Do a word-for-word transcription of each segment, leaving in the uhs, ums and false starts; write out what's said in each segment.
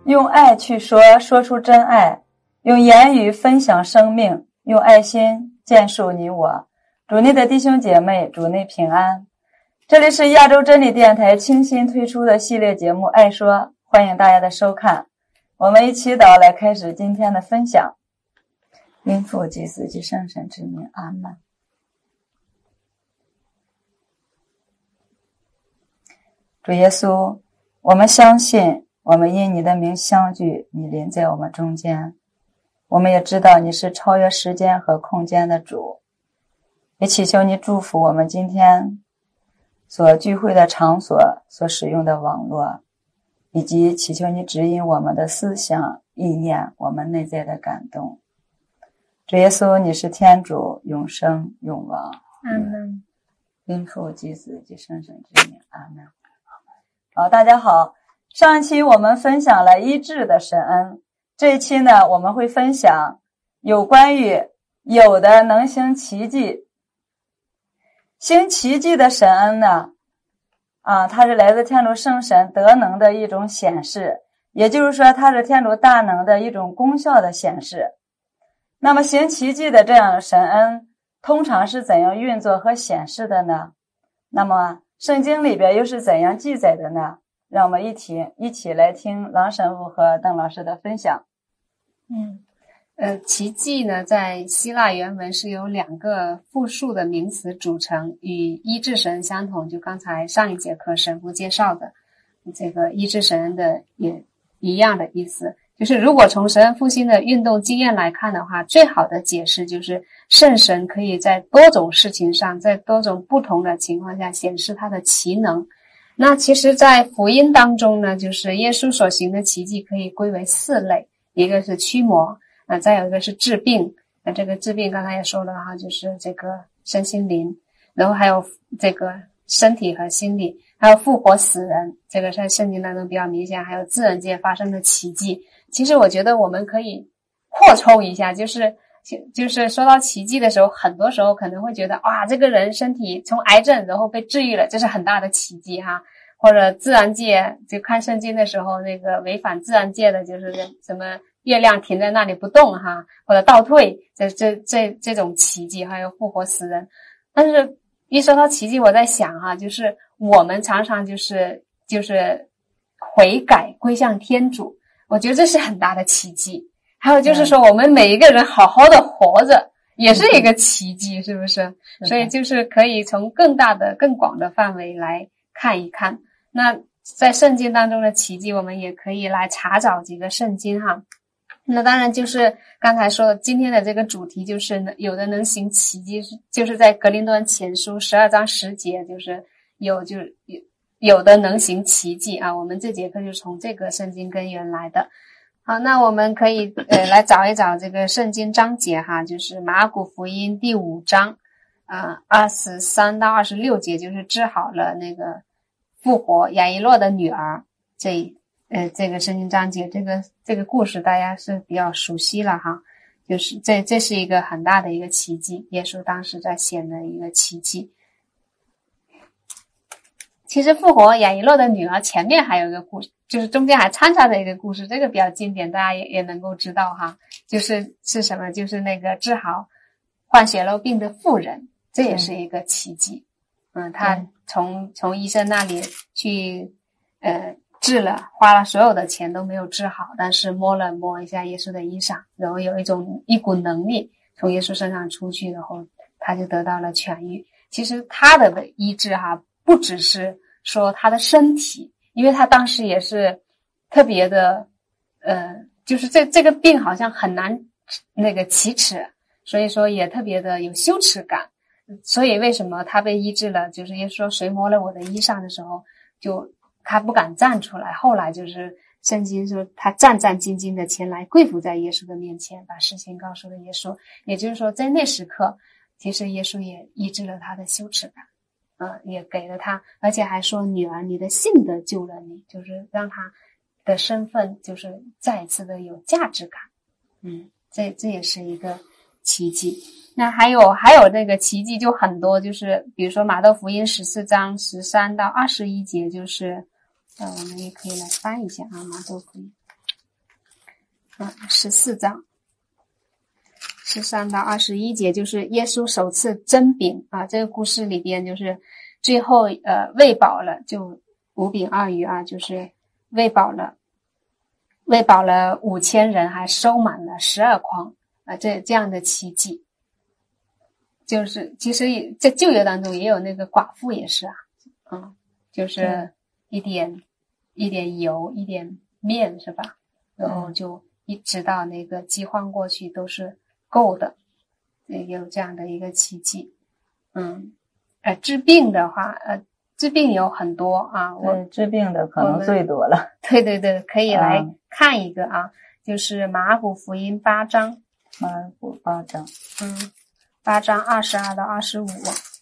用爱去说，说出真爱，用言语分享生命，用爱心建树你我。主内的弟兄姐妹，主内平安。这里是亚洲真理电台倾心推出的系列节目爱说，欢迎大家的收看。我们一祈祷来开始今天的分享。因父及子及圣神之名，阿们。主耶稣，我们相信，我们因你的名相聚，你临在我们中间。我们也知道你是超越时间和空间的主，也祈求你祝福我们今天所聚会的场所，所使用的网络，以及祈求你指引我们的思想意念，我们内在的感动。主耶稣，你是天主，永生永王。 阿们。 因父及子及圣神之名，阿们。好，大家好。上一期我们分享了医治的神恩，这一期呢，我们会分享有关于有的能行奇迹。行奇迹的神恩呢，啊，它是来自天主圣神德能的一种显示，也就是说，它是天主大能的一种功效的显示。那么，行奇迹的这样的神恩，通常是怎样运作和显示的呢？那么，圣经里边又是怎样记载的呢？让我们一起一起来听郎神父和邓老师的分享。 嗯，呃，奇迹呢，在希腊原文是由两个复数的名词组成，与医治神相同。就刚才上一节课神父介绍的这个医治神的也一样的意思。就是如果从神恩复兴的运动经验来看的话，最好的解释就是圣神可以在多种事情上，在多种不同的情况下显示他的奇能。那其实在福音当中呢，就是耶稣所行的奇迹可以归为四类，一个是驱魔，啊，再有一个是治病，那这个治病刚才也说了哈，就是这个身心灵，然后还有这个身体和心理，还有复活死人，这个在圣经当中比较明显，还有自然界发生的奇迹。其实我觉得我们可以扩充一下，就是就是说到奇迹的时候，很多时候可能会觉得哇，这个人身体从癌症然后被治愈了，这是很大的奇迹哈。或者自然界，就看圣经的时候，那个违反自然界的就是什么月亮停在那里不动哈，或者倒退，这这这这种奇迹，还有复活死人。但是一说到奇迹，我在想哈，就是我们常常就是就是悔改归向天主，我觉得这是很大的奇迹。还有就是说，我们每一个人好好的活着，也是一个奇迹，是不是？所以就是可以从更大的、更广的范围来看一看。那在圣经当中的奇迹，我们也可以来查找几个圣经哈。那当然就是刚才说的，今天的这个主题就是有的能行奇迹，就是在格林多人前书十二章十节，就是有就有有的能行奇迹啊。我们这节课就是从这个圣经根源来的。好，那我们可以呃来找一找这个圣经章节哈，就是马可福音第五章啊二十三到二十六节，就是治好了那个复活亚伊洛的女儿，这呃这个圣经章节，这个这个故事大家是比较熟悉了哈，就是这这是一个很大的一个奇迹，耶稣当时在显的一个奇迹。其实复活亚伊洛的女儿前面还有一个故事，就是中间还掺杂着一个故事，这个比较经典，大家也也能够知道哈，就是是什么，就是那个治好患血漏病的妇人，这也是一个奇迹。嗯，他从从医生那里去呃治了，花了所有的钱都没有治好，但是摸了摸一下耶稣的衣裳，然后有一种一股能力从耶稣身上出去，然后他就得到了痊愈。其实他的医治哈，不只是说他的身体，因为他当时也是特别的呃就是这这个病好像很难那个启齿，所以说也特别的有羞耻感。所以为什么他被医治了，就是耶稣说谁摸了我的衣裳的时候，就他不敢站出来，后来就是圣经说他战战兢兢的前来跪伏在耶稣的面前，把事情告诉了耶稣。也就是说在那时刻其实耶稣也医治了他的羞耻感，呃，也给了他，而且还说女儿你的信德救了你，就是让他的身份就是再一次的有价值感。嗯，这这也是一个奇迹。那还有还有这个奇迹就很多，就是比如说马窦福音十四章十三到二十一节，就是呃我们也可以来翻一下啊，马窦福音嗯，十四章十三到二十一节，就是耶稣首次蒸饼啊。这个故事里边就是最后呃喂饱了，就五饼二鱼啊，就是喂饱了，喂饱了五千人，还收满了十二筐啊，这这样的奇迹。就是其实也在旧约当中也有那个寡妇也是啊，嗯，就是一点、嗯、一点油一点面是吧，然后就一直到那个饥荒过去都是够的，也有这样的一个奇迹。嗯，呃，治病的话，呃，治病有很多啊，我治病的可能最多了。 对对对，可以来看一个啊，嗯、就是马尔谷福音八章， 马尔谷八章， 嗯。八章二十二到二十五，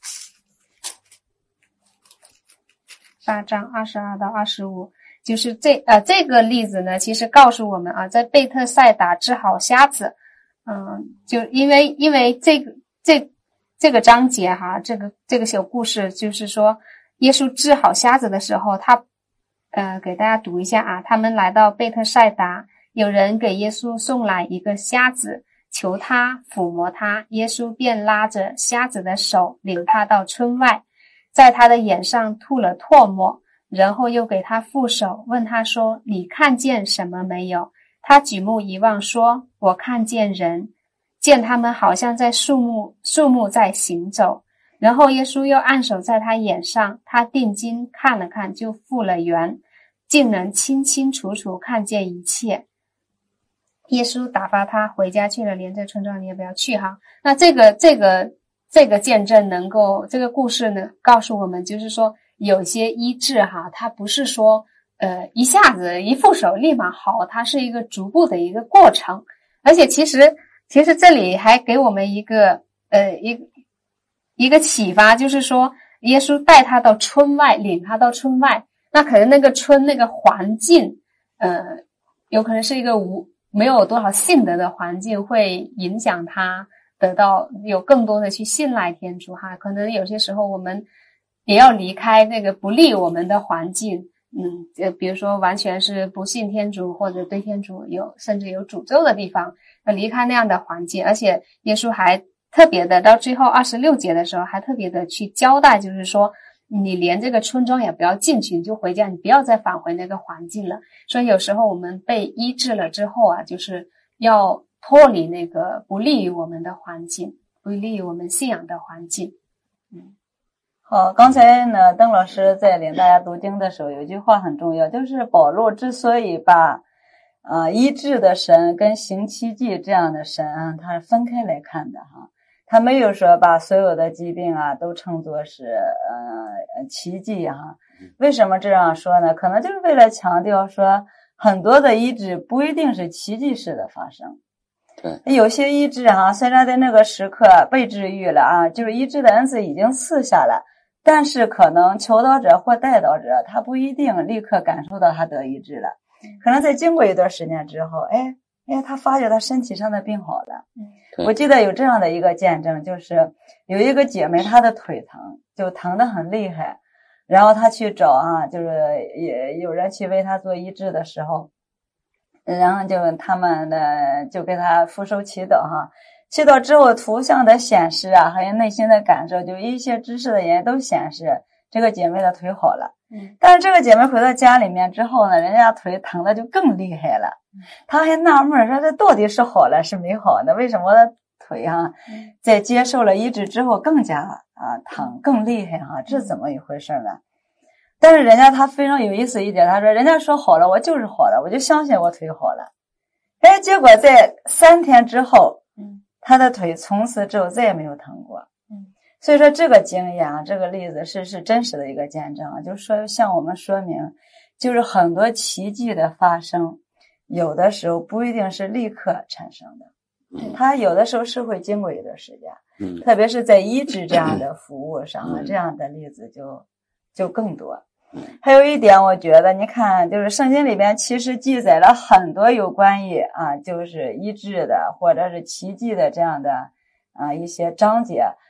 八章二十二到二十五，就是这呃这个例子呢，其实告诉我们啊，在贝特赛达治好瞎子，嗯，就因为因为这个这这个章节哈，这个这个小故事就是说，耶稣治好瞎子的时候，他呃给大家读一下啊，他们来到贝特赛达，有人给耶稣送来一个瞎子。求他抚摸他，耶稣便拉着瞎子的手，领他到村外，在他的眼上吐了唾沫，然后又给他覆手，问他说：“你看见什么没有？”他举目一望，说：“我看见人，见他们好像在树木树木在行走。”然后耶稣又按手在他眼上，他定睛看了看，就复了原，竟能清清楚楚看见一切。耶稣打发他回家去了，连这村庄你也不要去哈。那这个这个这个见证能够，这个故事呢，告诉我们就是说，有些医治哈，它不是说呃一下子一覆手立马好，它是一个逐步的一个过程。而且其实其实这里还给我们一个呃一一个启发，就是说耶稣带他到村外，领他到村外，那可能那个村那个环境呃有可能是一个无没有多少信德的环境，会影响他得到有更多的去信赖天主哈。可能有些时候我们也要离开那个不利我们的环境，嗯，呃，比如说完全是不信天主或者对天主有甚至有诅咒的地方，要离开那样的环境。而且耶稣还特别的到最后二十六节的时候，还特别的去交代，就是说你连这个村庄也不要进去，你就回家，你不要再返回那个环境了。所以有时候我们被医治了之后啊，就是要脱离那个不利于我们的环境，不利于我们信仰的环境。嗯， 好，刚才呢，邓老师在领大家读经的时候，有一句话很重要，就是保罗之所以把呃医治的神跟行奇迹这样的神啊，他是分开来看的哈。他没有说把所有的疾病啊都称作是呃奇迹哈。为什么这样说呢？可能就是为了强调说，很多的医治不一定是奇迹式的发生。 对， 有些医治哈，虽然在那个时刻被治愈了啊，就是医治的恩赐已经赐下了，但是可能求祷者或代祷者他不一定立刻感受到他得医治了，可能在经过一段时间之后，哎哎，他发觉他身体上的病好了。我记得有这样的一个见证，就是有一个姐妹她的腿疼，就疼得很厉害，然后她去找啊，就是也有人去为她做医治的时候，然后就他们呢就给她俯首祈祷哈，祈祷之后图像的显示啊，还有内心的感受，就一些知识的人都显示这个姐妹的腿好了。嗯，但是这个姐妹回到家里面之后呢，人家腿疼的就更厉害了。她还纳闷说这到底是好了是没好呢？为什么腿啊在接受了医治之后更加啊疼更厉害哈、啊？这怎么一回事呢？但是人家她非常有意思一点，她说人家说好了，我就是好了，我就相信我腿好了。哎，结果在三天之后，她的腿从此之后再也没有疼过。所以说这个经验啊，这个例子是是真实的一个见证啊，就是说向我们说明，就是很多奇迹的发生，有的时候不一定是立刻产生的，它有的时候是会经过一段时间，特别是在医治这样的服务上啊，这样的例子就就更多。还有一点，我觉得你看，就是圣经里边其实记载了很多有关于啊，就是医治的或者是奇迹的这样的啊一些章节。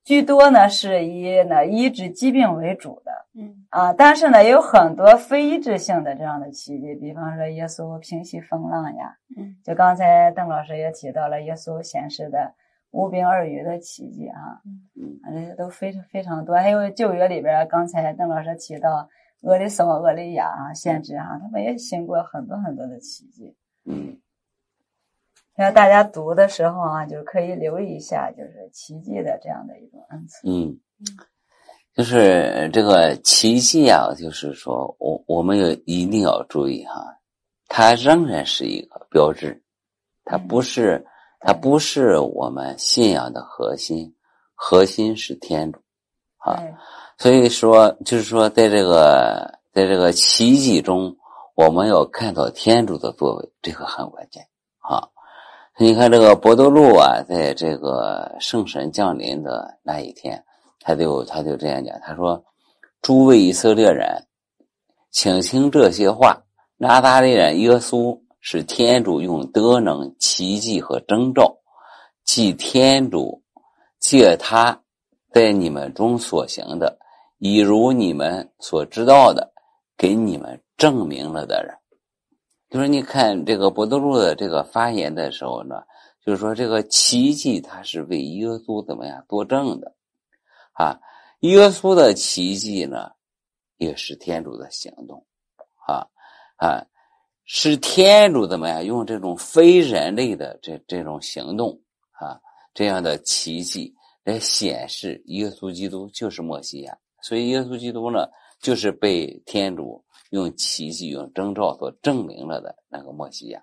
居多呢是以呢医治疾病为主的， 嗯啊，但是呢有很多非医治性的这样的奇迹，比方说耶稣平息风浪呀， 嗯， 就刚才邓老师也提到了耶稣显示的五饼二鱼的奇迹啊， 嗯， 这些都非常非常多。还有旧约里边，刚才邓老师提到俄利索、俄利亚啊、先知啊，他们也行过很多很多的奇迹。 嗯， 让大家读的时候啊，就可以留意一下，就是奇迹的这样的一种恩赐。 嗯，就是这个奇迹啊，就是说我我们有一定要注意哈，它仍然是一个标志，它不是、嗯、它不是我们信仰的核心，核心是天主啊。所以说，就是说，在这个在这个奇迹中，我们要看到天主的作为，这个很关键啊。你看这个伯多禄啊，在这个圣神降临的那一天，他就他就这样讲，他说：“诸位以色列人，请听这些话，拿撒勒人耶稣是天主用德能、奇迹和征兆，即天主借他在你们中所行的，已如你们所知道的，给你们证明了的人。”就是你看这个伯多禄的这个发言的时候呢，就是说这个奇迹它是为耶稣怎么样作证的啊？耶稣的奇迹呢，也是天主的行动啊啊，是天主怎么样用这种非人类的这这种行动啊，这样的奇迹来显示耶稣基督就是默西亚。所以耶稣基督呢，就是被天主用奇迹用征兆所证明了的那个默西亚。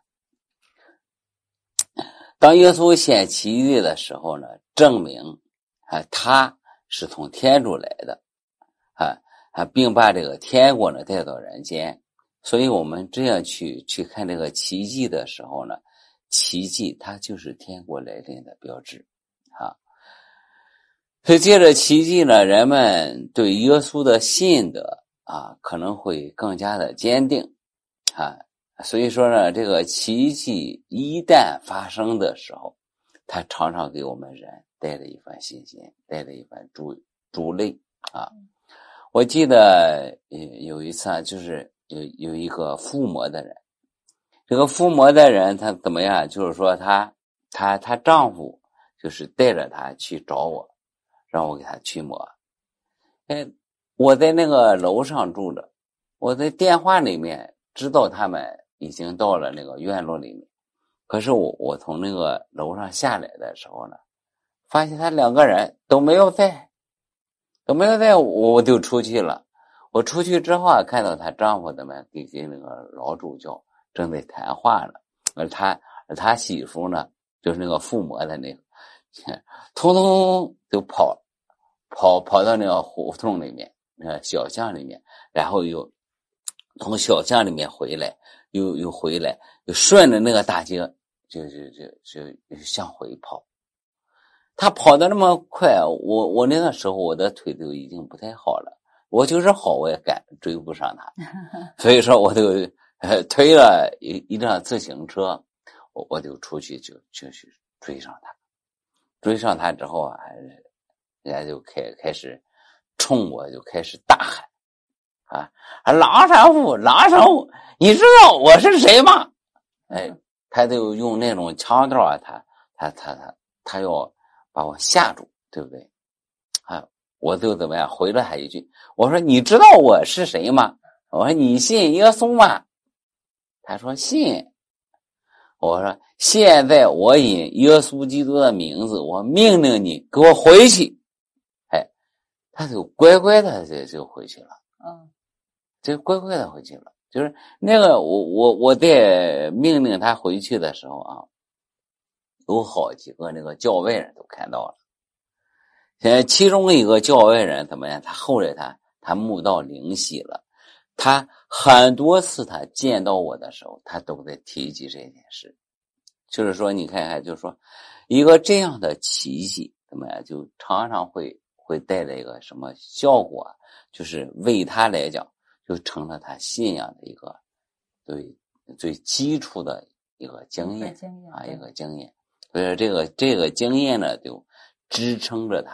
当耶稣显奇迹的时候呢，证明啊他是从天主来的啊啊，并把这个天国呢带到人间。所以我们这样去去看这个奇迹的时候呢，奇迹它就是天国来临的标志啊。所以借着奇迹呢，人们对耶稣的信德啊，可能会更加的坚定啊，所以说呢，这个奇迹一旦发生的时候，它常常给我们人带来一番信心，带来一番助助力啊。我记得有一次啊，就是有有一个附魔的人，这个附魔的人他怎么样？就是说他他他丈夫就是带着他去找我，让我给他驱魔。哎。我在那个楼上住着，我在电话里面知道他们已经到了那个院落里面，可是我我从那个楼上下来的时候呢，发现他两个人都没有在，都没有在，我就出去了。我出去之后啊，看到她丈夫怎么给给那个老主教正在谈话呢，而他而他媳妇呢，就是那个附魔的那个，通通就跑跑跑到那个胡同里面。呃，小巷里面，然后又从小巷里面回来，又又回来，又顺着那个大街，就就就就就向回跑。他跑得那么快，我我那个时候我的腿都已经不太好了，我就是好我也赶追不上他，所以说我就呃推了一一辆自行车，我我就出去就就去追上他，追上他之后啊，人家就开开始。冲我就开始大喊啊！郎神父，郎神父，你知道我是谁吗？哎，他就用那种腔调啊，他他他他他要把我吓住，对不对？啊，我就怎么样回了他一句，我说你知道我是谁吗？我说你信耶稣吗？他说信。我说现在我以耶稣基督的名字，我命令你给我回去。他就乖乖的就就回去了，嗯，就乖乖的回去了。就是那个我我我在命令他回去的时候啊，有好几个那个教外人都看到了。呃，其中一个教外人怎么样？他后来他他悟到灵犀了，他很多次他见到我的时候，他都在提及这件事。就是说，你看看，就是说一个这样的奇迹怎么样，就常常会。会带来一个什么效果？就是为他来讲，就成了他信仰的一个最最基础的一个经验啊，一个经验。所以这个这个经验呢，就支撑着他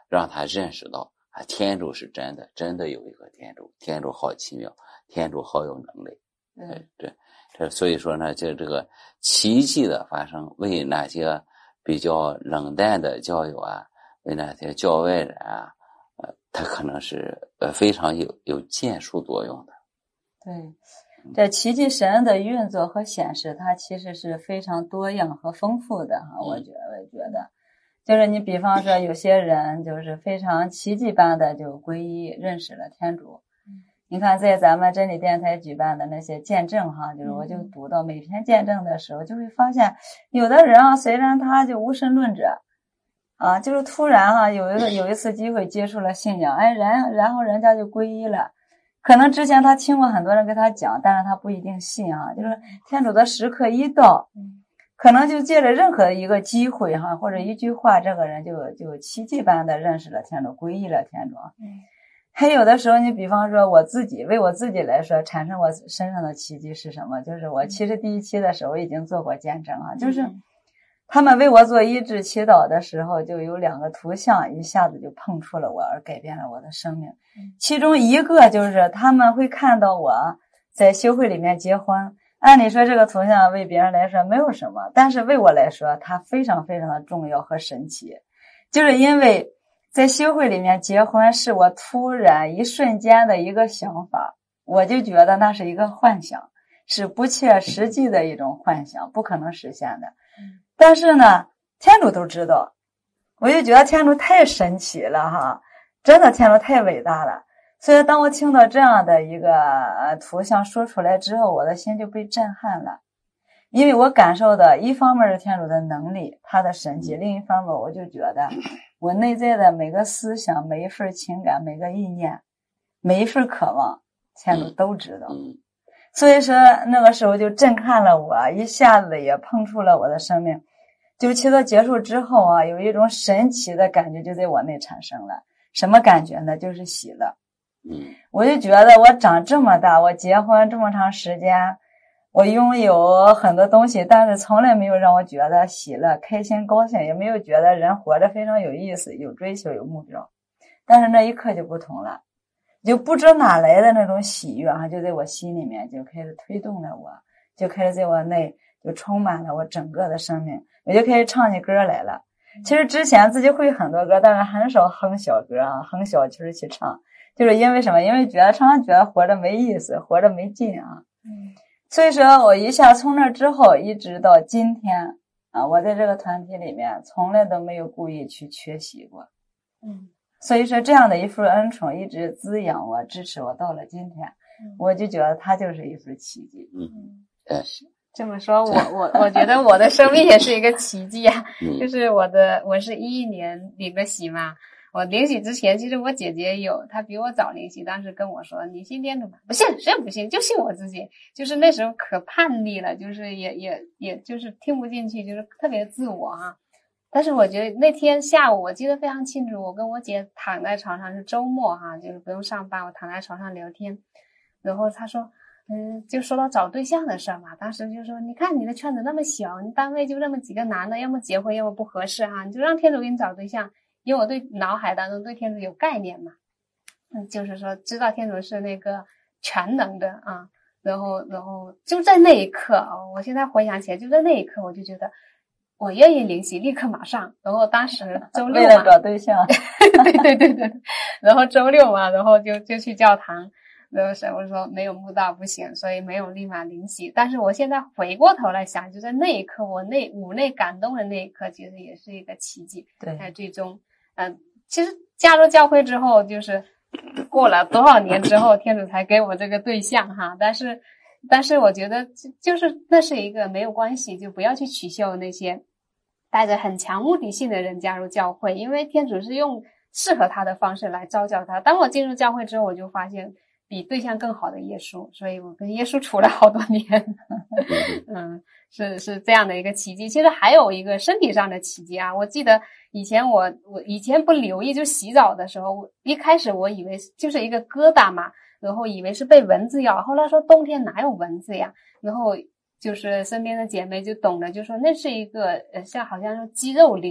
让他认识到啊，天主是真的，真的有一个天主，天主好奇妙，天主好有能力。 嗯， 这这所以说呢，就这个奇迹的发生，为那些比较冷淡的教友啊，为那些教外人啊，呃，他可能是呃非常有有建树作用的。 对，这奇迹神恩的运作和显示，它其实是非常多样和丰富的哈。我觉得，我觉得，就是你比方说，有些人就是非常奇迹般的就皈依，认识了天主。你看，在咱们真理电台举办的那些见证哈，就是我就读到每篇见证的时候，就会发现，有的人啊，虽然他就无神论者，啊，就是突然哈、啊，有一个有一次机会接触了信仰，哎，然然后人家就皈依了。可能之前他听过很多人跟他讲，但是他不一定信啊。就是天主的时刻一到，可能就借着任何一个机会哈，或者一句话，这个人就就奇迹般的认识了天主，皈依了天主。还有的时候，你比方说我自己，为我自己来说，产生我身上的奇迹是什么？就是我其实第一期的时候已经做过见证啊，就是他们为我做医治祈祷的时候，就有两个图像一下子就碰触了我，而改变了我的生命。其中一个就是他们会看到我在修会里面结婚，按理说这个图像为别人来说没有什么，但是为我来说它非常非常的重要和神奇，就是因为在修会里面结婚是我突然一瞬间的一个想法，我就觉得那是一个幻想，是不切实际的一种幻想，不可能实现的。但是呢，天主都知道，我就觉得天主太神奇了哈，真的天主太伟大了。所以当我听到这样的一个图像说出来之后，我的心就被震撼了。因为我感受的一方面是天主的能力，他的神迹，另一方面我就觉得我内在的每个思想，每一份情感，每个意念，每一份渴望，天主都知道。所以说那个时候就震撼了我，一下子也碰触了我的生命。就祈祷结束之后啊，有一种神奇的感觉就在我内产生了。什么感觉呢？就是喜乐。我就觉得我长这么大，我结婚这么长时间，我拥有很多东西，但是从来没有让我觉得喜乐、开心、高兴，也没有觉得人活着非常有意思、有追求、有目标。但是那一刻就不同了，就不知哪来的那种喜悦啊，就在我心里面就开始推动了我，就开始在我内就充满了我整个的生命，我就开始唱起歌来了。其实之前自己会很多歌，但是很少哼小歌啊，哼小曲儿去唱，就是因为什么？因为觉得常常觉得活着没意思，活着没劲啊。嗯，所以说我一下从那之后一直到今天啊，我在这个团体里面从来都没有故意去缺席过。嗯，所以说这样的一份恩宠一直滋养我、支持我到了今天，嗯、我就觉得它就是一份奇迹。 嗯，对。 这么说，我我我觉得我的生命也是一个奇迹啊！就是我的，我是一一年领的洗嘛。我领洗之前，其实我姐姐有，她比我早领洗，当时跟我说：“你信天主吗？”不信，谁也不信，就信我自己。就是那时候可叛逆了，就是也也也就是听不进去，就是特别自我啊。但是我觉得那天下午，我记得非常清楚，我跟我姐躺在床上，是周末哈、啊，就是不用上班，我躺在床上聊天，然后她说。嗯，就说到找对象的事嘛，当时就说，你看你的圈子那么小，你单位就那么几个男的，要么结婚，要么不合适哈、啊，你就让天主给你找对象，因为我对脑海当中对天主有概念嘛，嗯，就是说知道天主是那个全能的啊，然后然后就在那一刻啊，我现在回想起来，就在那一刻，我就觉得我愿意领洗，立刻马上，然后当时周六嘛， 为了找对象， 对对对对，然后周六嘛，然后就就去教堂。然后神父说没有慕道不行，所以没有立马领洗。但是我现在回过头来想，就在那一刻，我内五内感动的那一刻，其实也是一个奇迹。 对， 在最终，嗯、呃，其实加入教会之后，就是过了多少年之后，天主才给我这个对象哈。但是，但是我觉得就是那是一个没有关系，就不要去取笑那些带着很强目的性的人加入教会，因为天主是用适合他的方式来召叫他。当我进入教会之后，我就发现。比对象更好的耶稣，所以我跟耶稣处了好多年。嗯，是是这样的一个奇迹。其实还有一个身体上的奇迹啊，我记得以前我我以前不留意，就洗澡的时候，一开始我以为就是一个疙瘩嘛，然后以为是被蚊子咬，后来说冬天哪有蚊子呀，然后就是身边的姐妹就懂了，就说那是一个呃像好像是肌肉瘤，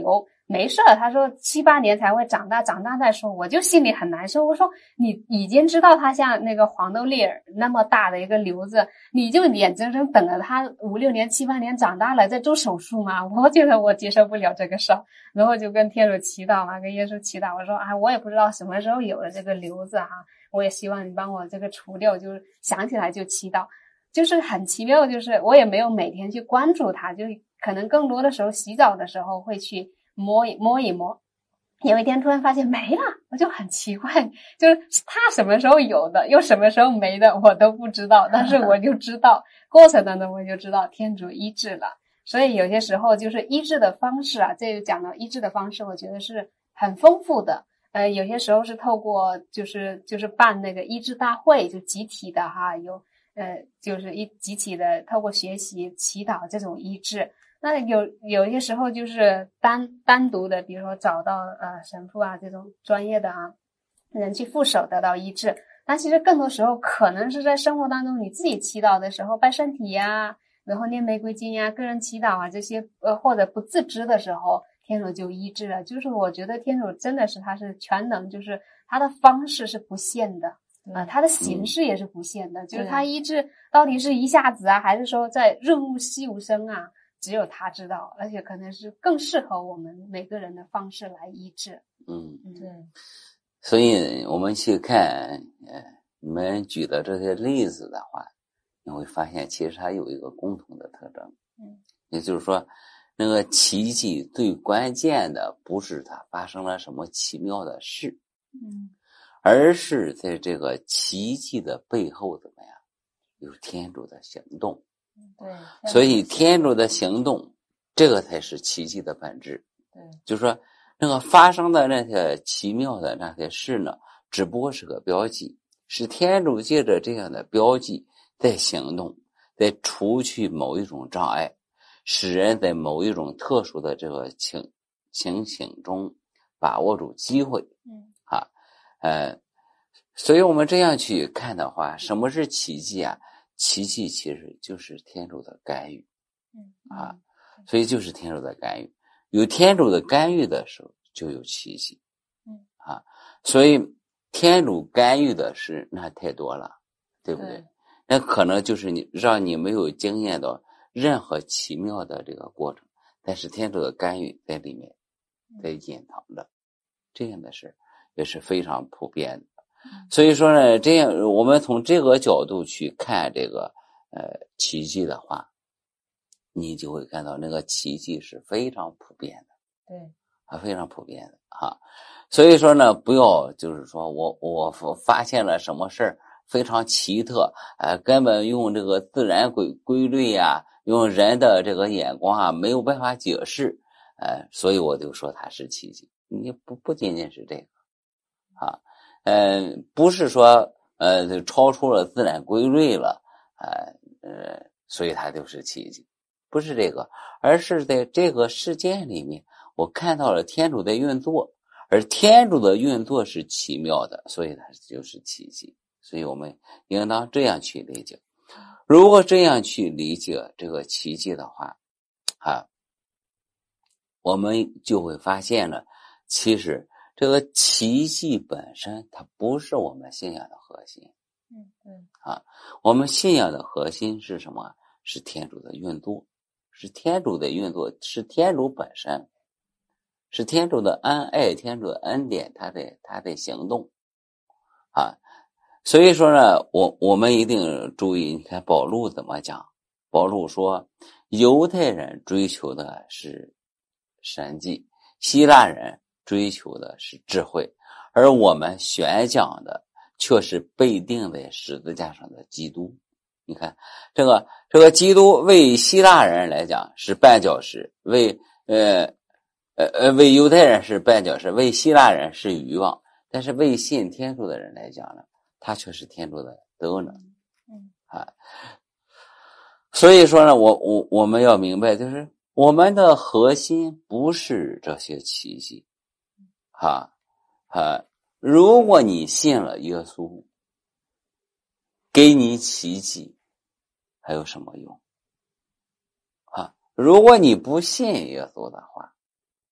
没事，他说七八年才会长大，长大再说。我就心里很难受，我说你已经知道他像那个黄豆粒儿那么大的一个瘤子，你就眼睁睁等着他五六年七八年长大了再做手术吗？我觉得我接受不了这个事儿，然后就跟天主祈祷嘛，跟耶稣祈祷，我说啊，我也不知道什么时候有了这个瘤子啊，我也希望你帮我这个除掉，就是想起来就祈祷。就是很奇妙，就是我也没有每天去关注它，就可能更多的时候洗澡的时候会去摸一摸一摸。有一天突然发现没了，我就很奇怪，就是它什么时候有的，又什么时候没的，我都不知道。但是我就知道，过程当中我就知道天主医治了。所以有些时候就是医治的方式啊，这就讲到医治的方式，我觉得是很丰富的。呃，有些时候是透过就是就是办那个医治大会，就集体的哈，有。呃，就是一集体的透过学习祈祷这种医治。那有有一些时候就是单单独的，比如说找到呃神父啊这种专业的啊人去副手得到医治。但其实更多时候可能是在生活当中你自己祈祷的时候拜圣体呀，然后念玫瑰经呀，个人祈祷啊这些呃或者不自知的时候，天主就医治了。就是我觉得天主真的是他是全能，就是他的方式是不限的。啊、呃，它的形式也是不限的，嗯、就是它医治到底是一下子啊，还是说在润物细无声啊？只有他知道，而且可能是更适合我们每个人的方式来医治。 嗯， 对。 所以我们去看，呃，你们举的这些例子的话，你会发现其实它有一个共同的特征， 嗯， 也就是说，那个奇迹最关键的不是它发生了什么奇妙的事， 嗯。 而是在这个奇迹的背后怎么样，有天主的行动。 对， 所以天主的行动，这个才是奇迹的本质。 对， 就是说那个发生的那些奇妙的那些事呢，只不过是个标记，是天主借着这样的标记在行动，在除去某一种障碍，使人在某一种特殊的这个情情形中把握住机会。 嗯， 啊。呃，所以我们这样去看的话，什么是奇迹啊？奇迹其实就是天主的干预， 嗯啊，所以就是天主的干预。有天主的干预的时候，就有奇迹， 嗯啊，所以天主干预的事那太多了，对不对？ 对， 那可能就是你让你没有经验到任何奇妙的这个过程，但是天主的干预在里面，在隐藏着，这样的事也是非常普遍的。所以说呢，这样我们从这个角度去看这个呃奇迹的话，你就会看到那个奇迹是非常普遍的， 对啊，非常普遍的啊。所以说呢，不要就是说我我发现了什么事儿非常奇特，呃，根本用这个自然规规律呀、啊，用人的这个眼光啊，没有办法解释，呃，所以我就说它是奇迹。你不不仅仅是这个啊。嗯、呃，不是说呃超出了自然规律了，呃呃，所以它就是奇迹，不是这个，而是在这个事件里面，我看到了天主的运作，而天主的运作是奇妙的，所以它就是奇迹。所以我们应当这样去理解。如果这样去理解这个奇迹的话，啊，我们就会发现了，其实。这个奇迹本身，它不是我们信仰的核心。 嗯，对啊，我们信仰的核心是什么？是天主的运作，是天主的运作，是天主本身，是天主的恩爱，天主的恩典，他的他的行动啊。所以说呢，我我们一定注意，你看保禄怎么讲？保禄说，犹太人追求的是神迹，希腊人追求的是智慧，而我们宣讲的却是被钉在十字架上的基督。你看，这个这个基督为希腊人来讲是绊脚石，为呃呃呃为犹太人是绊脚石，为希腊人是渔网，但是为信天主的人来讲呢，他却是天主的德能。 嗯啊，所以说呢，我我我们要明白，就是我们的核心不是这些奇迹。啊啊！如果你信了耶稣，给你奇迹，还有什么用？啊！如果你不信耶稣的话，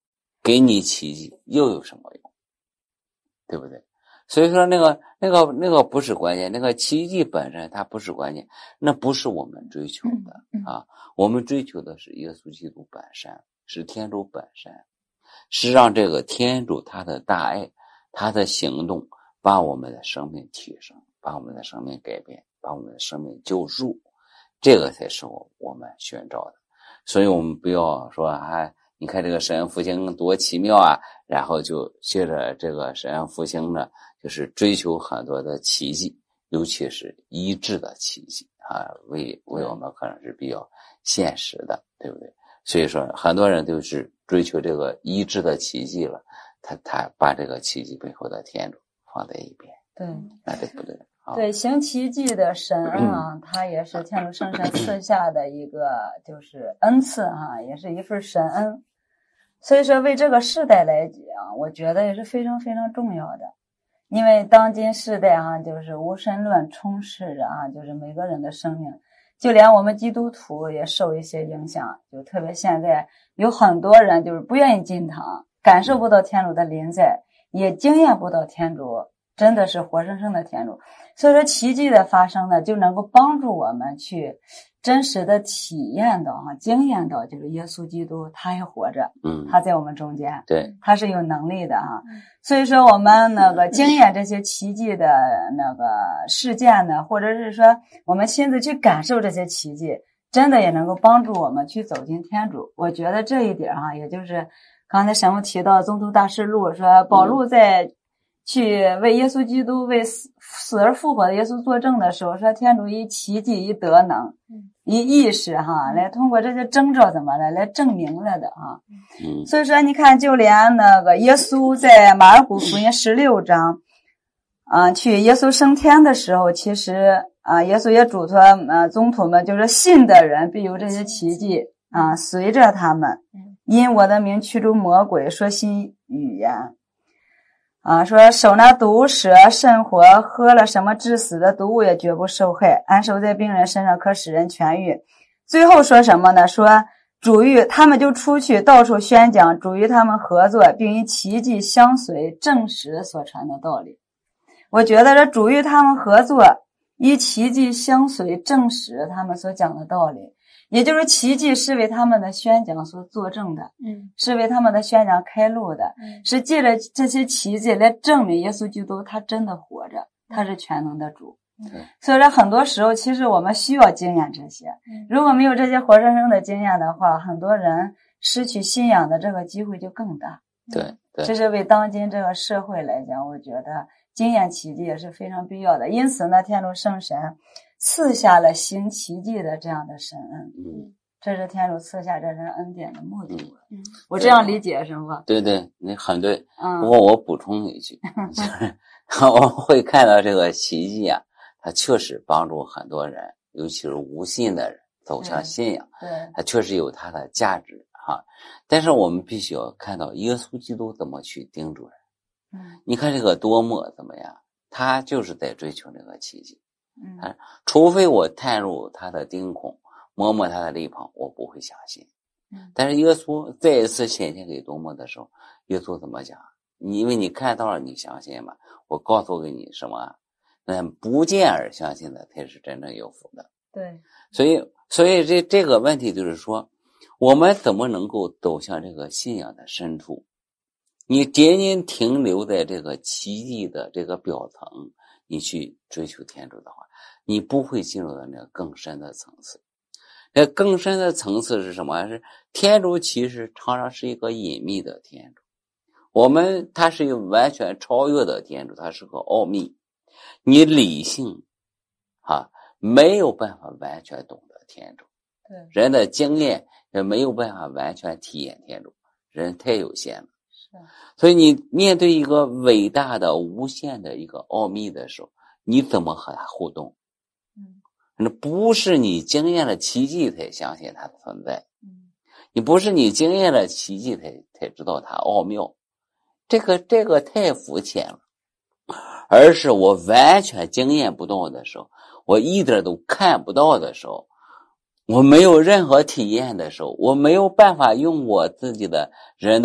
给你奇迹又有什么用？对不对？所以说那个那个那个不是关键，那个奇迹本身它不是关键，那不是我们追求的、 嗯嗯、 啊，我们追求的是耶稣基督本身，是天主本身，是让这个天主他的大爱，他的行动把我们的生命提升，把我们的生命改变，把我们的生命救赎，这个才是我我们寻找的。所以我们不要说啊，你看这个神复兴多奇妙啊，然后就借着这个神复兴呢，就是追求很多的奇迹，尤其是医治的奇迹啊，为为我们可能是比较现实的，对不对？所以说很多人都是追求这个医治的奇迹了，他他把这个奇迹背后的天主放在一边， 对， 那对不对？ 对，行奇迹的神恩啊，它也是天主圣神赐下的一个就是恩赐啊，也是一份神恩。所以说为这个时代来讲，我觉得也是非常非常重要的。因为当今时代啊，就是无神论充斥着啊，就是每个人的生命，就连我们基督徒也受一些影响，就特别现在有很多人就是不愿意进堂，感受不到天主的临在，也经验不到天主真的是活生生的天主。所以说奇迹的发生呢，就能够帮助我们去真实的体验到哈、啊，经验到就是耶稣基督他还活着， 嗯， 他在我们中间， 对， 他是有能力的哈、啊。所以说我们那个经验这些奇迹的那个事件呢，或者是说我们亲自去感受这些奇迹，真的也能够帮助我们去走进天主。我觉得这一点哈、啊，也就是刚才神父提到宗徒大事录说保禄在去为耶稣基督为死死而复活的耶稣作证的时候，说天主以奇迹以德能以意识哈，来通过这些征兆怎么来来证明了的啊。所以说你看，就连那个耶稣在马尔谷福音十六章啊，去耶稣升天的时候，其实啊，耶稣也嘱托呃宗徒们，就是信的人必有这些奇迹啊随着他们，因我的名驱逐魔鬼，说新语言。啊，说手拿毒蛇甚活，喝了什么致死的毒物也绝不受害，安守在病人身上可使人痊愈。最后说什么呢？说主与他们就出去到处宣讲，主与他们合作，并以奇迹相随，证实所传的道理。我觉得这主与他们合作，以奇迹相随，证实他们所讲的道理。也就是奇迹是为他们的宣讲所作证的，嗯，是为他们的宣讲开路的，嗯，是借着这些奇迹来证明耶稣基督他真的活着，他是全能的主。嗯，所以说很多时候其实我们需要经验这些，嗯，如果没有这些活生生的经验的话，很多人失去信仰的这个机会就更大。 对对， 这是为当今这个社会来讲，我觉得经验奇迹也是非常必要的。因此呢，天主圣神赐下了行奇迹的这样的神恩，嗯，这是天主赐下这人恩典的目的。嗯，我这样理解是吗？ 对对，你很对。嗯，不过我补充一句，就是我们会看到这个奇迹啊，它确实帮助很多人，尤其是无信的人走向信仰。 对， 它确实有它的价值哈。但是我们必须要看到耶稣基督怎么去叮嘱人。嗯，你看这个多默怎么样？他就是在追求这个奇迹。嗯，除非我探入他的钉孔，摸摸他的肋旁，我不会相信。嗯，但是耶稣再一次显现给多默的时候，耶稣怎么讲？你因为你看到了，你相信嘛？我告诉给你什么？嗯，不见而相信的才是真正有福的。 对， 所以，所以这这个问题就是说，我们怎么能够走向这个信仰的深处？你仅仅停留在这个奇迹的这个表层，你去追求天主的话，你不会进入到那个更深的层次。那更深的层次是什么？是天主其实常常是一个隐秘的天主，我们他是一个完全超越的天主，他是个奥秘。你理性啊没有办法完全懂得天主，对，人的经验也没有办法完全体验天主，人太有限了。所以你面对一个伟大的无限的一个奥秘的时候，你怎么和他互动？嗯，那不是你经验了奇迹才相信它的存在，嗯，你不是你经验了奇迹才才知道它奥妙，这个这个太肤浅了。而是我完全经验不到的时候，我一点都看不到的时候，我没有任何体验的时候，我没有办法用我自己的人的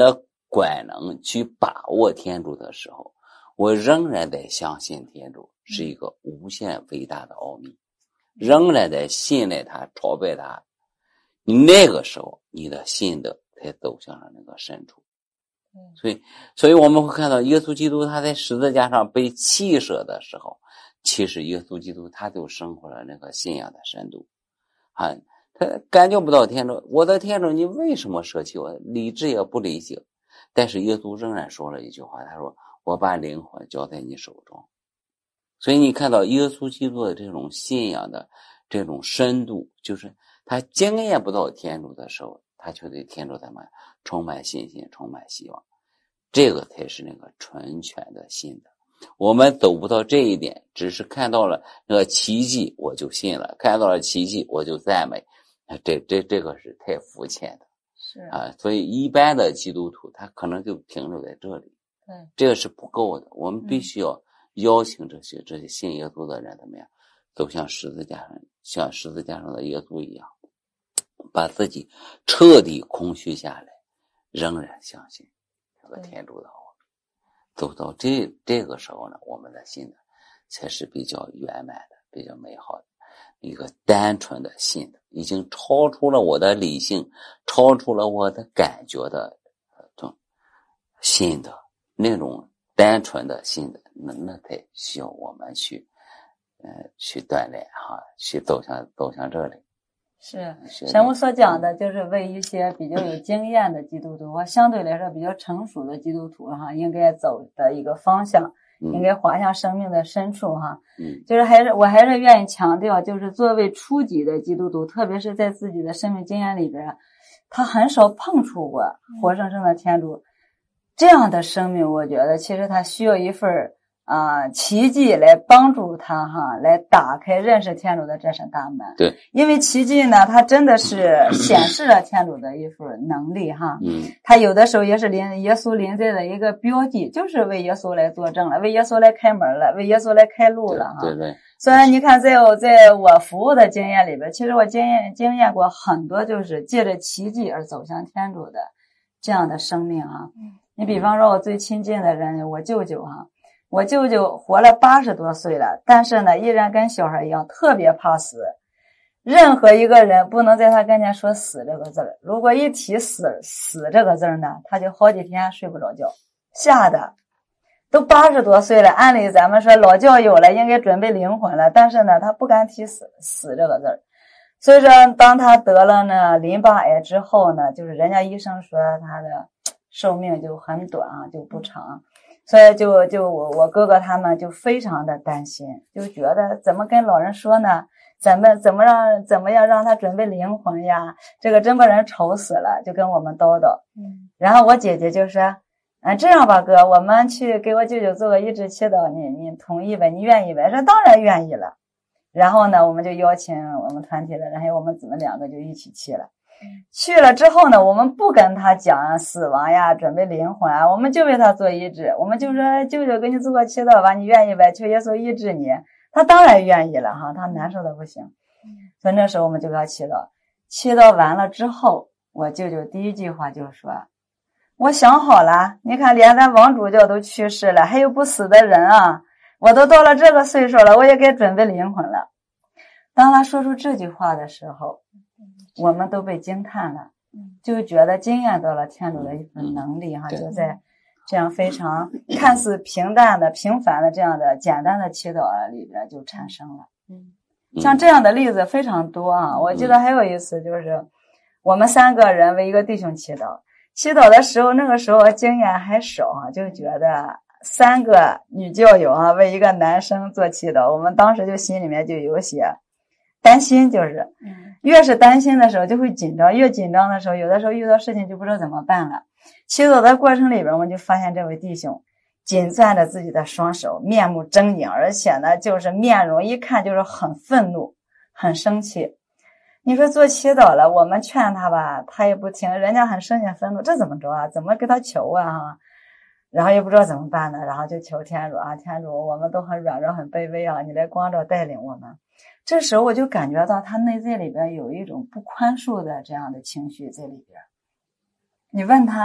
管能去把握天主的时候，我仍然在相信天主是一个无限伟大的奥秘，仍然在信赖他，朝拜他。那个时候你的信德才走向了那个深处。所以所以我们会看到耶稣基督他在十字架上被弃舍的时候，其实耶稣基督他就生活了那个信仰的深度啊，他感觉不到天主，我的天主你为什么舍弃我，理智也不理解。但是耶稣仍然说了一句话，他说我把灵魂交在你手中。所以你看到耶稣基督的这种信仰的这种深度，就是他经验不到天主的时候，他却对天主怎么充满信心，充满希望。这个才是那个纯全的信的。我们走不到这一点，只是看到了那个奇迹我就信了，看到了奇迹我就赞美，这这这个是太肤浅的。 是啊，所以一般的基督徒他可能就停留在这里， 对， 这个是不够的。我们必须要邀请这些、嗯、这些信耶稣的人怎么样走向十字架上，像十字架上的耶稣一样，把自己彻底空虚下来，仍然相信这个天主的奥秘。走到这这个时候呢，我们的信呢才是比较圆满的，比较美好的。一个单纯的信的，已经超出了我的理性，超出了我的感觉的这种信的那种单纯的信的，那那才需要我们去呃去锻炼哈，去走向走向这里。 是神父所讲的，就是为一些比较有经验的基督徒和相对来说比较成熟的基督徒哈，应该走的一个方向。应该滑向生命的深处哈， 嗯， 就是还是我还是愿意强调，就是作为初级的基督徒，特别是在自己的生命经验里边，他很少碰触过活生生的天主，这样的生命，我觉得其实他需要一份啊、呃、奇迹来帮助他哈，来打开认识天主的这扇大门。 对， 因为奇迹呢，它真的是显示了天主的一份能力哈。 嗯， 他有的时候也是临耶稣临在的一个标记，就是为耶稣来作证了，为耶稣来开门了，为耶稣来开路了哈。 对 对, 对。 虽然你看，在我在我服务的经验里边，其实我经验经验过很多，就是借着奇迹而走向天主的这样的生命啊。你比方说，我最亲近的人，我舅舅哈、啊，我舅舅活了八十多岁了，但是呢，依然跟小孩一样，特别怕死。任何一个人不能在他跟前说死这个字儿，如果一提死死这个字儿呢，他就好几天睡不着觉，吓得都八十多岁了。按理咱们说老教有了，应该准备灵魂了，但是呢，他不敢提死死这个字儿。所以说，当他得了呢淋巴癌之后呢，就是人家医生说他的寿命就很短啊，就不长。所以就就我我哥哥他们就非常的担心，就觉得怎么跟老人说呢？怎么怎么让怎么样让他准备灵魂呀？这个真把人愁死了，就跟我们叨叨。嗯，然后我姐姐就说：“嗯，这样吧，哥，我们去给我舅舅做个医治祈祷，你你同意呗？你愿意呗？”说当然愿意了。然后呢，我们就邀请我们团体的人，还有我们姊妹两个就一起去了。去了之后呢，我们不跟他讲死亡呀，准备灵魂啊，我们就为他做医治。我们就说舅舅给你做个祈祷吧，你愿意呗？求耶稣医治你。他当然愿意了哈，他难受的不行。所以那时候我们就给他祈祷，祈祷完了之后，我舅舅第一句话就说：“我想好了，你看连咱王主教都去世了，还有不死的人啊，我都到了这个岁数了，我也该准备灵魂了。”当他说出这句话的时候，我们都被惊叹了，就觉得惊艳到了天主的一份能力哈，就在这样非常看似平淡的平凡的这样的简单的祈祷里边就产生了。嗯，像这样的例子非常多啊。我记得还有一次，就是我们三个人为一个弟兄祈祷，祈祷的时候那个时候经验还少啊，就觉得三个女教友啊为一个男生做祈祷，我们当时就心里面就有些担心，就是越是担心的时候就会紧张，越紧张的时候有的时候遇到事情就不知道怎么办了。祈祷的过程里边，我们就发现这位弟兄紧攥着自己的双手，面目狰狞，而且呢就是面容一看就是很愤怒很生气。你说做祈祷了，我们劝他吧，他也不听，人家很生气愤怒，这怎么着啊？怎么给他求啊哈？然后也不知道怎么办呢，然后就求天主啊，天主我们都很软弱很卑微啊，你来光照带领我们。这时候我就感觉到他内在里边有一种不宽恕的这样的情绪在里边。你问他，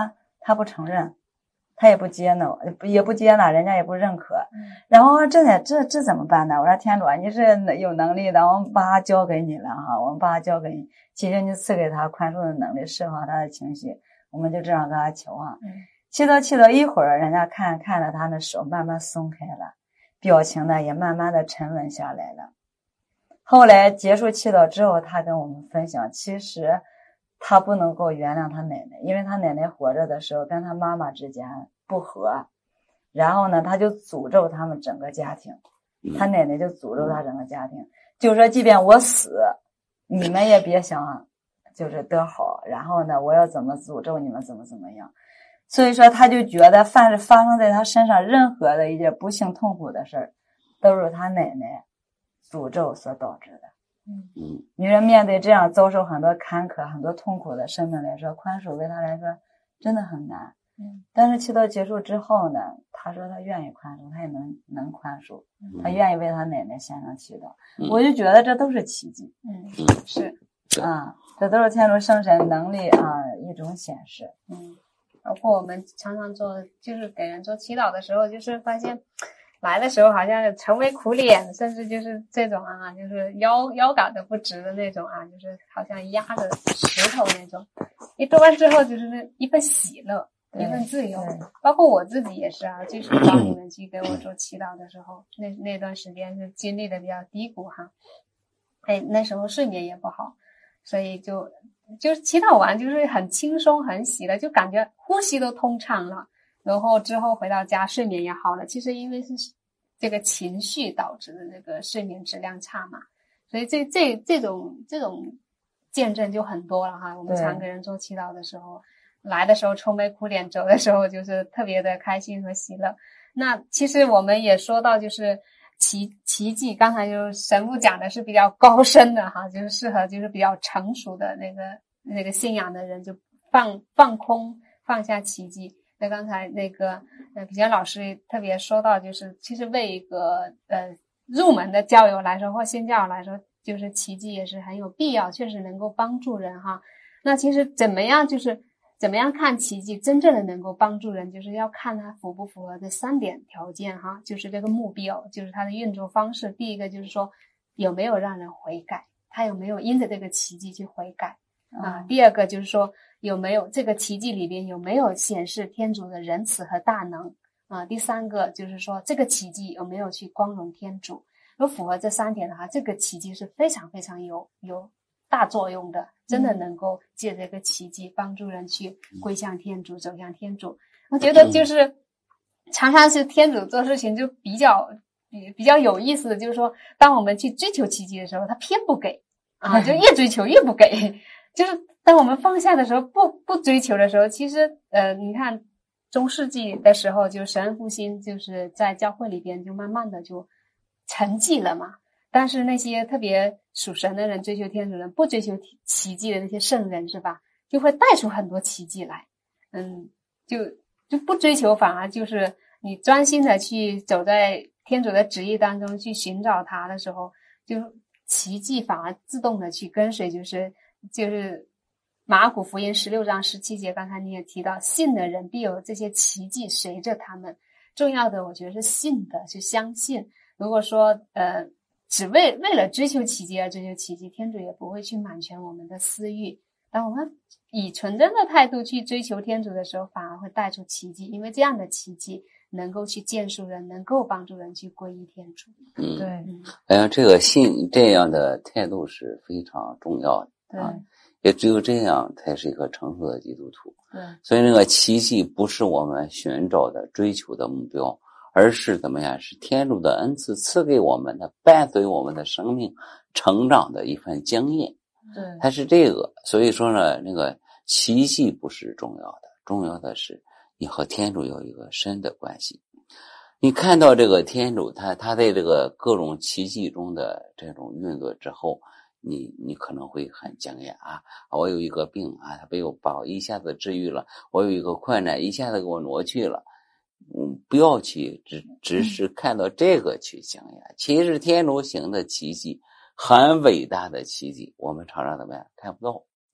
他不承认，他也不接纳，也不接纳，人家也不认可。然后这得这这怎么办呢？我说天主啊，你是有能力的，我们把他交给你了哈，我们把他交给你，祈求你赐给他宽恕的能力，释放他的情绪。我们就这样跟他求啊，祈祷祈祷一会儿，人家看看着他的手慢慢松开了，表情呢也慢慢的沉稳下来了。后来结束祈祷之后，他跟我们分享，其实他不能够原谅他奶奶，因为他奶奶活着的时候跟他妈妈之间不和，然后呢他就诅咒他们整个家庭，他奶奶就诅咒他整个家庭，就说即便我死，你们也别想就是得好，然后呢我要怎么诅咒你们怎么怎么样。所以说他就觉得凡是发生在他身上任何的一些不幸痛苦的事儿，都是他奶奶诅咒所导致的。 嗯， 女人面对这样遭受很多坎坷很多痛苦的生命来说，宽恕为她来说真的很难。 嗯， 但是祈祷结束之后呢，她说她愿意宽恕，她也能能宽恕，她愿意为她奶奶献上祈祷。 嗯、 我就觉得这都是奇迹。 嗯，是啊，这都是天主圣神能力啊一种显示。 嗯，包括我们常常做，就是给人做祈祷的时候，就是发现来的时候好像愁眉苦脸，甚至就是这种啊，就是腰腰杆都不直的那种啊，就是好像压着石头那种。一做完之后，就是那一份喜乐，一份自由。包括我自己也是啊，就是找你们去给我做祈祷的时候，那那段时间是经历的比较低谷哈，哎，那时候睡眠也不好，所以就就是祈祷完就是很轻松很喜乐，就感觉呼吸都通畅了。然后之后回到家睡眠也好了，其实因为是这个情绪导致的那个睡眠质量差嘛，所以这这这种这种见证就很多了哈。我们常给人做祈祷的时候，来的时候愁眉苦脸，走的时候就是特别的开心和喜乐。那其实我们也说到就是奇奇迹，刚才就是神父讲的是比较高深的哈，就是适合就是比较成熟的那个那个信仰的人，就放放空放下奇迹。那刚才那个呃比较老师特别说到，就是其实为一个呃入门的教友来说或新教友来说，就是奇迹也是很有必要，确实能够帮助人哈。那其实怎么样就是怎么样看奇迹真正的能够帮助人，就是要看它符不符合这三点条件哈，就是这个目标，就是它的运作方式。第一个就是说有没有让人悔改，他有没有因着这个奇迹去悔改啊？第二个就是说有没有这个奇迹里边有没有显示天主的仁慈和大能啊？第三个就是说这个奇迹有没有去光荣天主？如果符合这三点的话，这个奇迹是非常非常有有大作用的，真的能够借这个奇迹帮助人去归向天主，走向天主。我觉得就是常常是天主做事情就比较比比较有意思的，就是说当我们去追求奇迹的时候，他偏不给啊，就越追求越不给。就是当我们放下的时候，不不追求的时候，其实呃，你看中世纪的时候，就神恩复兴就是在教会里边就慢慢的就沉寂了嘛。但是那些特别属神的人，追求天主人，不追求奇迹的那些圣人是吧，就会带出很多奇迹来。嗯，就就不追求，反而就是你专心的去走在天主的旨意当中去寻找他的时候，就奇迹反而自动的去跟随，就是就是马可福音十六章十七节，刚才你也提到，信的人必有这些奇迹随着他们。重要的我觉得是信的，是相信。如果说呃只为为了追求奇迹而追求奇迹，天主也不会去满全我们的私欲。当我们以纯真的态度去追求天主的时候，反而会带出奇迹，因为这样的奇迹能够去建树人，能够帮助人去皈依天主。 嗯， 对， 哎呀，这个信这样的态度是非常重要的。 对， 啊，也只有这样才是一个成熟的基督徒。 对， 所以那个奇迹不是我们寻找的追求的目标，而是怎么样？是天主的恩赐赐给我们的，伴随我们的生命成长的一份经验。 对， 它是这个。所以说呢，那个奇迹不是重要的，重要的是你和天主有一个深的关系。你看到这个天主，他他在这个各种奇迹中的这种运作之后，你你可能会很惊讶啊！我有一个病啊，他被我把我一下子治愈了；我有一个困难，一下子给我挪去了。嗯，不要去只只是看到这个去惊讶。其实天主行的奇迹，很伟大的奇迹，我们常常怎么样看不到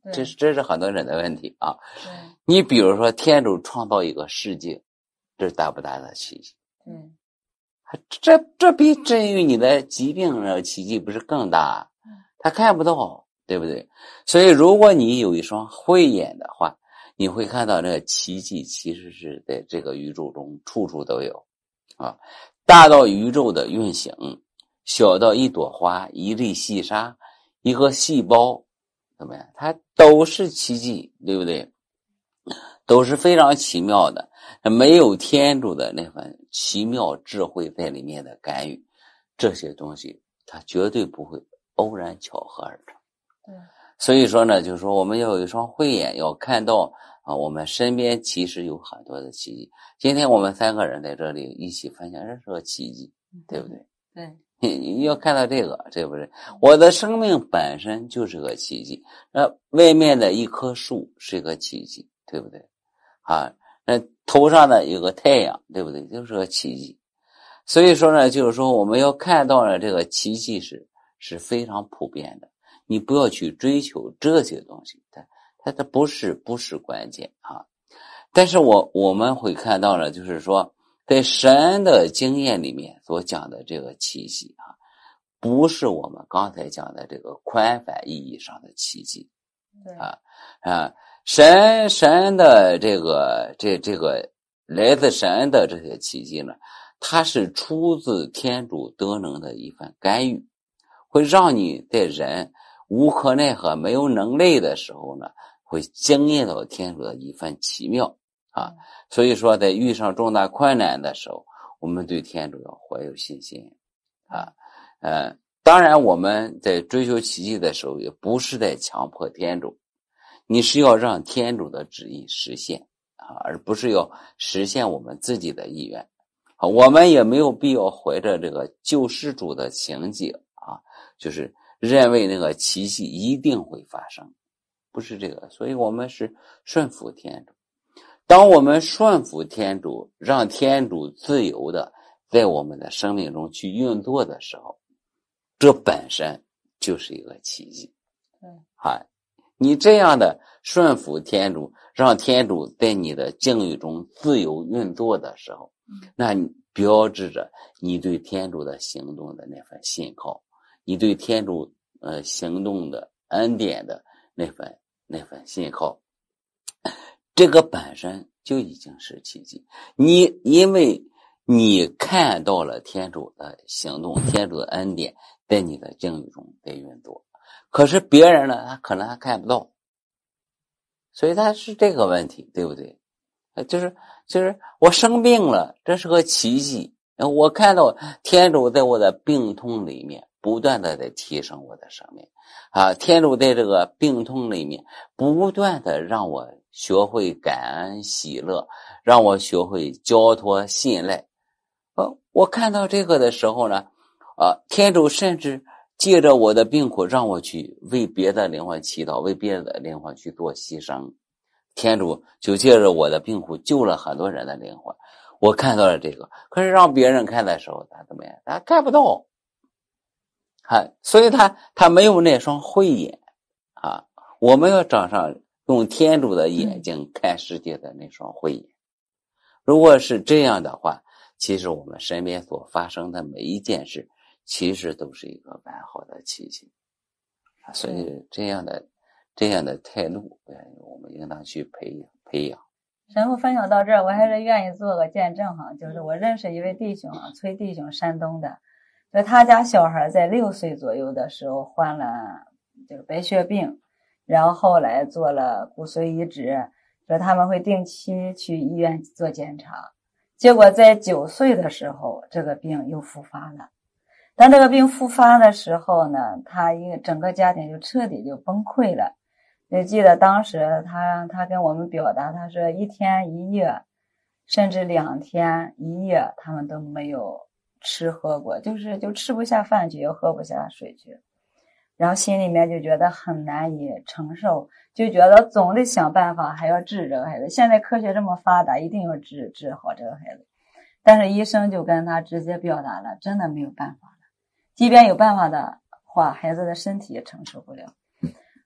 这是这是很多人的问题啊。你比如说天主创造一个世界，这是大不大的奇迹？ 嗯， 这这比治愈你的疾病的奇迹不是更大？他看不到，对不对？所以如果你有一双慧眼的话，你会看到这个奇迹其实是在这个宇宙中处处都有啊，大到宇宙的运行，小到一朵花、一粒细沙、一个细胞，怎么样？它都是奇迹，对不对？都是非常奇妙的，没有天主的那份奇妙智慧在里面的干预，这些东西它绝对不会偶然巧合而成。 对， 所以说呢，就是说我们要有一双慧眼，要看到啊，我们身边其实有很多的奇迹。今天我们三个人在这里一起分享，这是个奇迹，对不对？ 对， 你要看到这个，对不对？我的生命本身就是个奇迹，那外面的一棵树是一个奇迹，对不对？啊，那头上的有个太阳，对不对？就是个奇迹。所以说呢，就是说我们要看到了这个奇迹是是非常普遍的，你不要去追求这些东西，它它它不是不是关键啊。但是我我们会看到了，就是说在神的经验里面所讲的这个奇迹啊，不是我们刚才讲的这个宽泛意义上的奇迹啊啊。神神的这个这这个来自神的这些奇迹呢，它是出自天主德能的一份干预，会让你在人无可奈何没有能力的时候呢，会经验到天主的一份奇妙啊。所以说在遇上重大困难的时候，我们对天主要怀有信心啊。呃，当然我们在追求奇迹的时候，也不是在强迫天主，你是要让天主的旨意实现啊，而不是要实现我们自己的意愿啊。我们也没有必要怀着这个救世主的情节啊，就是认为那个奇迹一定会发生，不是这个。所以我们是顺服天主。当我们顺服天主，让天主自由的在我们的生命中去运作的时候，这本身就是一个奇迹。 嗯， 啊，你这样的顺服天主，让天主在你的境遇中自由运作的时候，那你标志着你对天主的行动的那份信靠，你对天主呃行动的恩典的那份那份信靠，这个本身就已经是奇迹。你因为你看到了天主的行动，天主的恩典在你的境遇中在运作，可是别人呢，他可能还看不到，所以他是这个问题，对不对？就是就是我生病了，这是个奇迹。我看到天主在我的病痛里面不断的在提升我的生命啊，天主在这个病痛里面不断的让我学会感恩喜乐，让我学会交托信赖。呃，我看到这个的时候呢，啊，天主甚至借着我的病苦让我去为别的灵魂祈祷，为别的灵魂去做牺牲。天主就借着我的病苦救了很多人的灵魂，我看到了这个。可是让别人看的时候，他怎么样？他看不到，啊，所以他他没有那双慧眼啊。我们要长上用天主的眼睛看世界的那双慧眼。如果是这样的话，其实我们身边所发生的每一件事，其实都是一个完好的奇迹。所以这样的这样的态度，我们应当去培养培养。 神父分享到这儿，我还是愿意做个见证哈，就是我认识一位弟兄啊，崔弟兄，山东的，就他家小孩在六岁左右的时候患了这个白血病，然后后来做了骨髓移植，说他们会定期去医院做检查，结果在九岁的时候，这个病又复发了。当这个病复发的时候呢，他一个整个家庭就彻底就崩溃了。就记得当时他他跟我们表达，他说一天一夜，甚至两天一夜，他们都没有吃喝过，就是就吃不下饭去，又喝不下水去，然后心里面就觉得很难以承受，就觉得总得想办法还要治这个孩子。现在科学这么发达，一定要治治好这个孩子，但是医生就跟他直接表达了，真的没有办法了，即便有办法的话，孩子的身体也承受不了。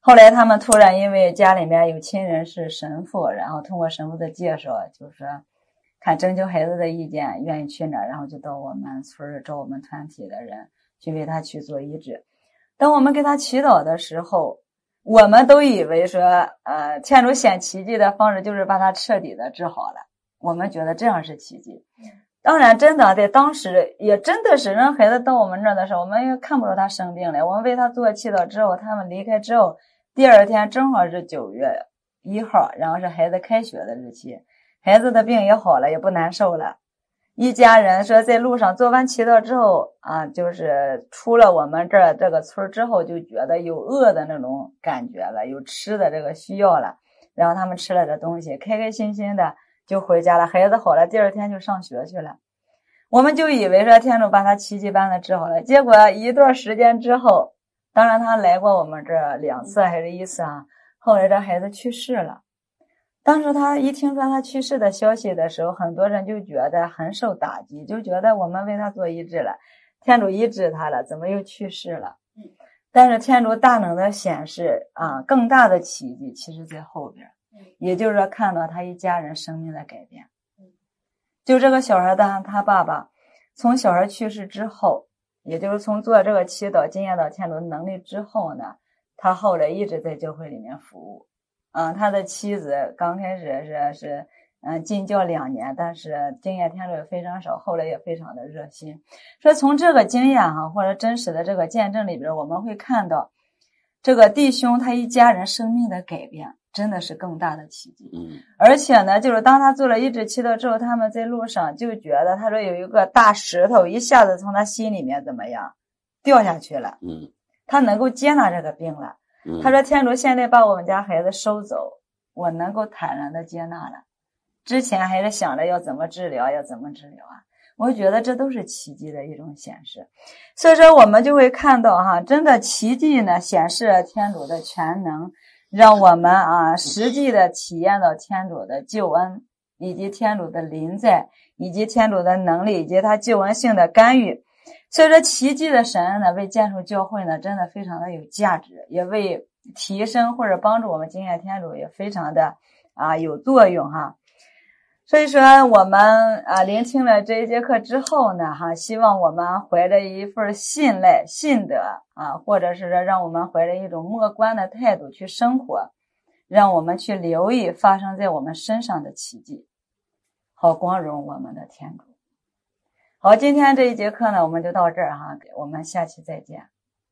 后来他们突然因为家里面有亲人是神父，然后通过神父的介绍，就是看征求孩子的意见，愿意去哪儿，然后就到我们村找我们团体的人去为他去做医治。等我们给他祈祷的时候，我们都以为说呃，天主显奇迹的方式就是把他彻底的治好了，我们觉得这样是奇迹。当然真的在当时也真的是让孩子到我们这儿的时候，我们也看不着他生病了，我们为他做祈祷之后，他们离开之后，第二天正好是九月一号，然后是孩子开学的日期，孩子的病也好了，也不难受了。一家人说在路上做完祈祷之后啊，就是出了我们这儿这个村之后，就觉得有饿的那种感觉了，有吃的这个需要了，然后他们吃了这东西，开开心心的就回家了，孩子好了，第二天就上学去了。我们就以为说天主把他奇迹般的治好了，结果一段时间之后，当然他来过我们这儿两次还是一次啊，后来这孩子去世了。当时他一听说他去世的消息的时候，很多人就觉得很受打击，就觉得我们为他做医治了，天主医治他了，怎么又去世了？但是天主大能的显示啊，更大的奇迹其实在后边，也就是说看到他一家人生命的改变。就这个小孩的他爸爸从小孩去世之后，也就是从做这个祈祷经验到天主的能力之后呢，他后来一直在教会里面服务。嗯，他的妻子刚开始是是嗯进教两年，但是经验天主也非常少，后来也非常的热心。所以从这个经验哈、啊、或者真实的这个见证里边，我们会看到这个弟兄他一家人生命的改变真的是更大的奇迹。 嗯， 而且呢，就是当他做了医治祈祷之后，他们在路上就觉得他说有一个大石头一下子从他心里面怎么样掉下去了。 嗯， 他能够接纳这个病了。他说天主现在把我们家孩子收走，我能够坦然的接纳了，之前还是想着要怎么治疗要怎么治疗啊，我觉得这都是奇迹的一种显示。所以说我们就会看到哈，真的奇迹呢显示了天主的全能，让我们啊实际的体验到天主的救恩，以及天主的临在，以及天主的能力，以及他救恩性的干预。所以说奇迹的神恩呢，为建筑教会呢真的非常的有价值，也为提升或者帮助我们经验天主也非常的啊有作用哈。所以说我们啊聆听了这一节课之后呢哈，希望我们怀着一份信赖信德啊，或者是让我们怀着一种默观的态度去生活，让我们去留意发生在我们身上的奇迹，好光荣我们的天主。好，今天这一节课呢我们就到这儿哈，我们下期再见。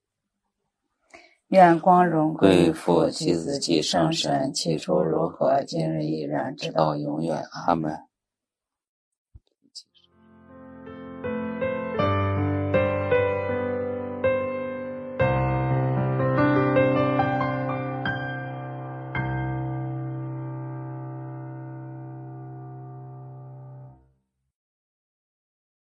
愿光荣归父及子及圣神，起初如何，今日依然，直到永远。阿们。